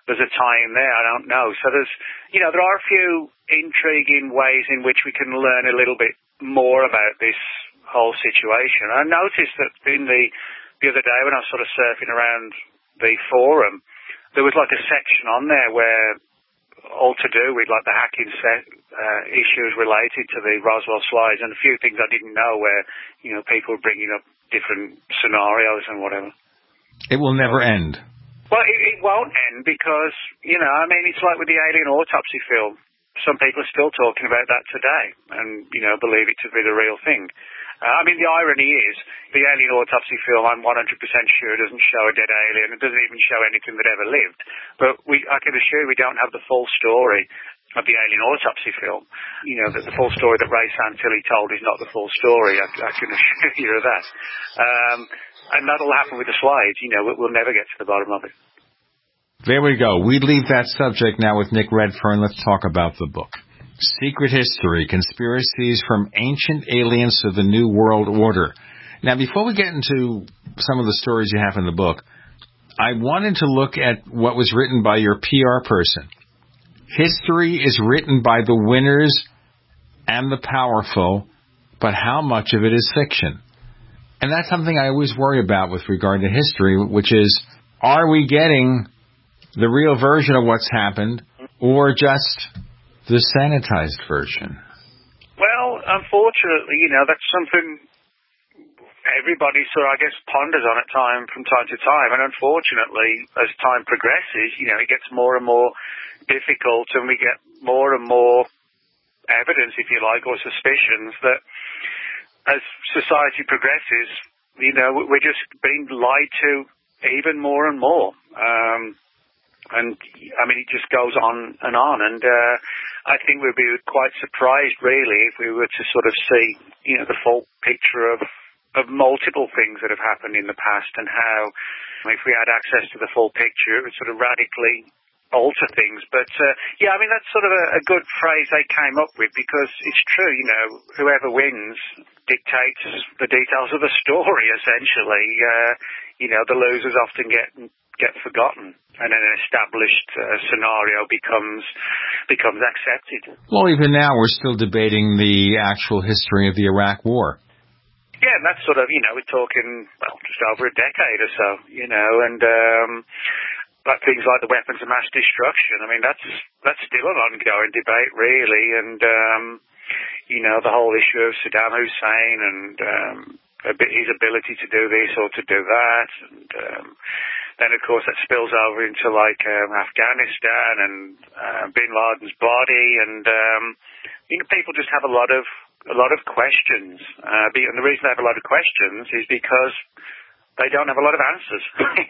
there's a tie in there. I don't know. So there's, you know, there are a few intriguing ways in which we can learn a little bit more about this whole situation. I noticed that in the the other day when I was sort of surfing around the forum, there was like a section on there where all to do with like the hacking set, uh, issues related to the Roswell slides, and a few things I didn't know where, you know, people were bringing up different scenarios and whatever. It will never end. Well, it, it won't end because, you know, I mean, it's like with the alien autopsy film. Some people are still talking about that today and, you know, believe it to be the real thing. Uh, I mean, the irony is, the alien autopsy film, I'm one hundred percent sure, doesn't show a dead alien. It doesn't even show anything that ever lived. But we, I can assure you we don't have the full story of the alien autopsy film. You know, that the full story that Ray Santilli told is not the full story. I, I can assure you of that. Um, and that'll happen with the slides. You know, we'll never get to the bottom of it. There we go. We leave that subject now with Nick Redfern. Let's talk about the book. Secret History, Conspiracies from Ancient Aliens to the New World Order. Now, before we get into some of the stories you have in the book, I wanted to look at what was written by your P R person. History is written by the winners and the powerful, but how much of it is fiction? And that's something I always worry about with regard to history, which is, are we getting the real version of what's happened or just the sanitized version? Well, unfortunately, you know, that's something everybody sort of, I guess, ponders on at time from time to time. And unfortunately, as time progresses, you know, it gets more and more difficult and we get more and more evidence, if you like, or suspicions that as society progresses, you know, we're just being lied to even more and more. Um, And, I mean, it just goes on and on. And uh, I think we'd be quite surprised, really, if we were to sort of see, you know, the full picture of, of multiple things that have happened in the past and how, if we had access to the full picture, it would sort of radically alter things. But, uh, yeah, I mean, that's sort of a, a good phrase they came up with because it's true, you know, whoever wins dictates the details of the story, essentially. Uh, you know, the losers often get get forgotten, and an established uh, scenario becomes becomes accepted. Well, even now we're still debating the actual history of the Iraq War. Yeah, and that's sort of, you know, we're talking, well, just over a decade or so, you know, and um, but things like the weapons of mass destruction, I mean, that's that's still an ongoing debate, really, and, um, you know, the whole issue of Saddam Hussein and um, his ability to do this or to do that, and um, then, of course, that spills over into, like, um, Afghanistan and uh, Bin Laden's body. And, um, you know, people just have a lot of a lot of questions. Uh, and the reason they have a lot of questions is because they don't have a lot of answers.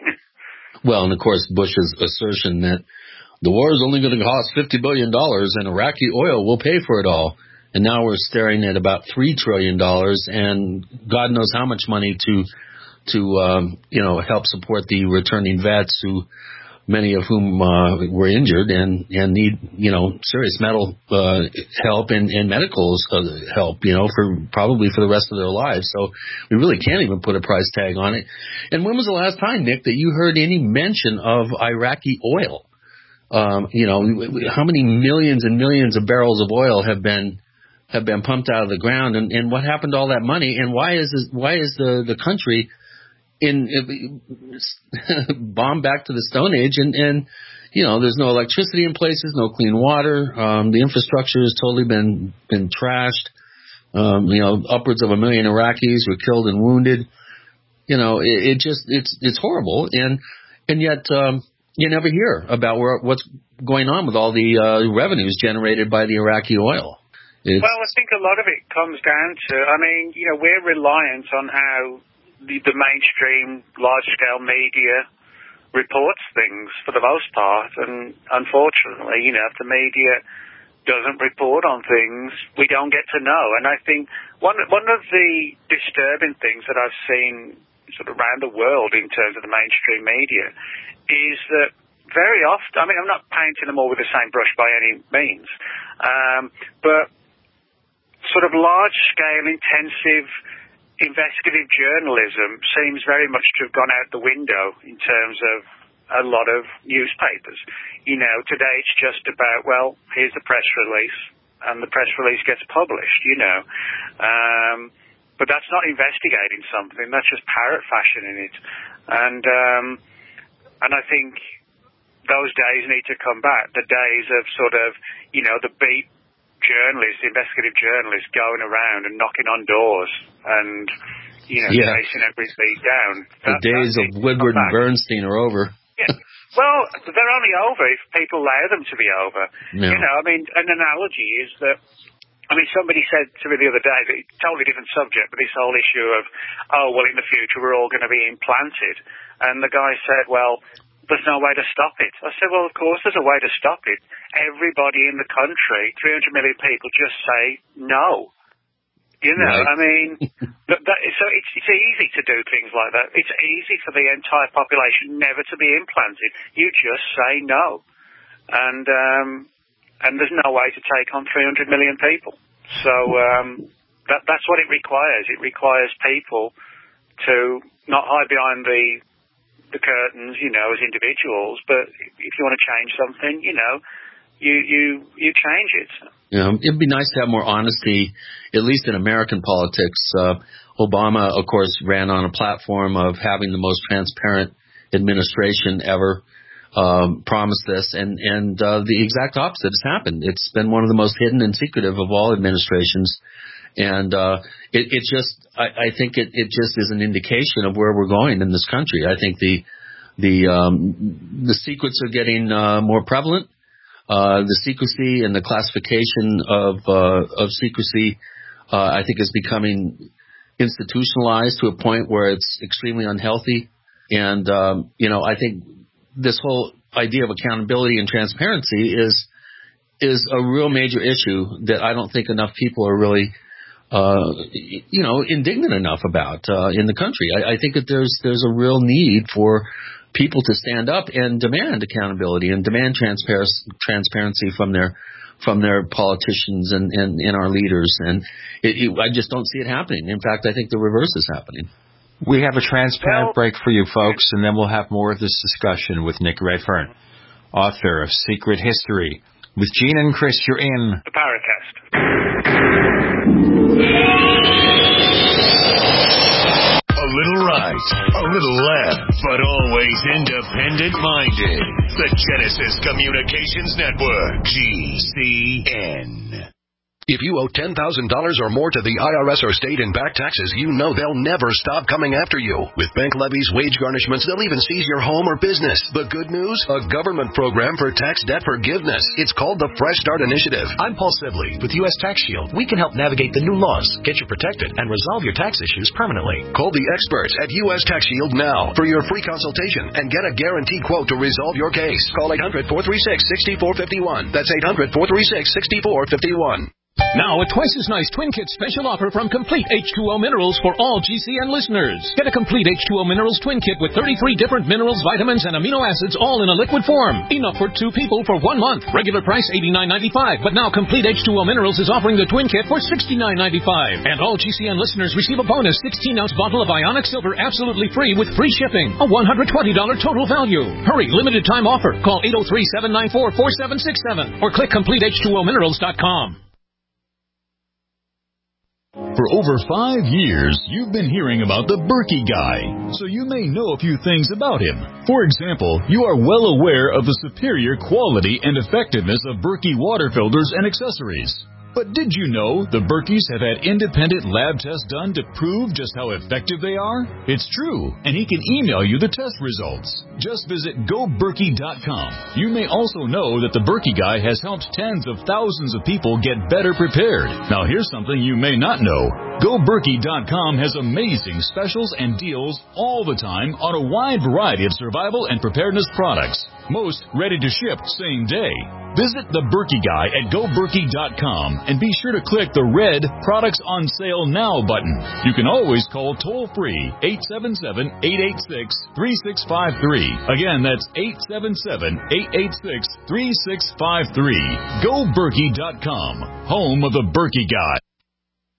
Well, and, of course, Bush's assertion that the war is only going to cost fifty billion dollars and Iraqi oil will pay for it all. And now we're staring at about three trillion dollars and God knows how much money to to, um, you know, help support the returning vets who, many of whom uh, were injured and, and need, you know, serious medical uh, help and, and medical uh, help, you know, for probably for the rest of their lives. So we really can't even put a price tag on it. And when was the last time, Nick, that you heard any mention of Iraqi oil? Um, you know, how many millions and millions of barrels of oil have been have been pumped out of the ground, and, and what happened to all that money, and why is this, why is the, the country in bombed back to the Stone Age, and, and you know, there's no electricity in places, no clean water, um, the infrastructure has totally been been trashed. Um, you know, upwards of a million Iraqis were killed and wounded. You know, it, it just it's it's horrible, and and yet um, you never hear about where, what's going on with all the uh, revenues generated by the Iraqi oil. It's, well, I think a lot of it comes down to, I mean, you know, we're reliant on how the, the mainstream large-scale media reports things for the most part, and unfortunately, you know, if the media doesn't report on things, we don't get to know. And I think one one of the disturbing things that I've seen sort of around the world in terms of the mainstream media is that very often, I mean, I'm not painting them all with the same brush by any means, um, but sort of large-scale, intensive, investigative journalism seems very much to have gone out the window in terms of a lot of newspapers. You know, today it's just about, well, here's the press release, and the press release gets published, you know. Um, but that's not investigating something, that's just parrot fashioning it. And, um, and I think those days need to come back, the days of sort of, you know, the beat journalists, investigative journalists going around and knocking on doors and, you know, yeah. chasing everybody down. The that, days of Woodward and Bernstein are over. Yeah. Well, they're only over if people allow them to be over. Yeah. You know, I mean, an analogy is that, I mean, somebody said to me the other day, that totally different subject, but this whole issue of, oh, well, in the future we're all going to be implanted. And the guy said, well, there's no way to stop it. I said, well, of course there's a way to stop it. Everybody in the country, three hundred million people, just say no. You know, right. I mean, that, that, so it's, it's easy to do things like that. It's easy for the entire population never to be implanted. You just say no. And um, and there's no way to take on three hundred million people. So um, that that's what it requires. It requires people to not hide behind the the curtains, you know, as individuals, but if you want to change something, you know, you you you change it. You know, it'd be nice to have more honesty, at least in American politics. Uh, Obama, of course, ran on a platform of having the most transparent administration ever. Um, promised this, and and uh, the exact opposite has happened. It's been one of the most hidden and secretive of all administrations. And uh, it, it just, I, I think it, it just is an indication of where we're going in this country. I think the the um, the secrets are getting uh, more prevalent. Uh, the secrecy and the classification of uh, of secrecy, uh, I think, is becoming institutionalized to a point where it's extremely unhealthy. And um, you know, I think this whole idea of accountability and transparency is is a real major issue that I don't think enough people are really Uh, you know, indignant enough about uh, in the country. I, I think that there's there's a real need for people to stand up and demand accountability and demand transpar- transparency from their from their politicians and, and, and our leaders. And it, it, I just don't see it happening. In fact, I think the reverse is happening. We have a transparent well, break for you folks, and then we'll have more of this discussion with Nick Redfern, author of Secret History. With Gene and Chris, you're in the Paracast. A little right, a little left, but always independent-minded. The Genesis Communications Network, G C N. If you owe ten thousand dollars or more to the I R S or state in back taxes, you know they'll never stop coming after you. With bank levies, wage garnishments, they'll even seize your home or business. But good news? A government program for tax debt forgiveness. It's called the Fresh Start Initiative. I'm Paul Sibley with U S Tax Shield. We can help navigate the new laws, get you protected, and resolve your tax issues permanently. Call the experts at U S Tax Shield now for your free consultation and get a guaranteed quote to resolve your case. Call eight hundred, four three six, six four five one. That's eight hundred, four three six, six four five one. Now, a twice as nice Twin Kit special offer from Complete H two O Minerals for all G C N listeners. Get a Complete H two O Minerals Twin Kit with thirty-three different minerals, vitamins, and amino acids all in a liquid form. Enough for two people for one month. Regular price eighty-nine ninety-five, but now Complete H two O Minerals is offering the Twin Kit for sixty-nine ninety-five. And all G C N listeners receive a bonus sixteen ounce bottle of Ionic Silver absolutely free with free shipping. A one hundred twenty dollars total value. Hurry, limited time offer. Call eight oh three, seven nine four, four seven six seven or click complete h two o minerals dot com. For over five years, you've been hearing about the Berkey Guy, so you may know a few things about him. For example, you are well aware of the superior quality and effectiveness of Berkey water filters and accessories. But did you know the Berkeys have had independent lab tests done to prove just how effective they are? It's true, and he can email you the test results. Just visit go berkey dot com. You may also know that the Berkey Guy has helped tens of thousands of people get better prepared. Now here's something you may not know. go berkey dot com has amazing specials and deals all the time on a wide variety of survival and preparedness products. Most ready to ship same day. Visit the Berkey Guy at go berkey dot com and be sure to click the red Products on Sale Now button. You can always call toll-free eight seven seven, eight eight six, three six five three. Again, that's eight seven seven, eight eight six, three six five three. go berkey dot com, home of the Berkey Guy.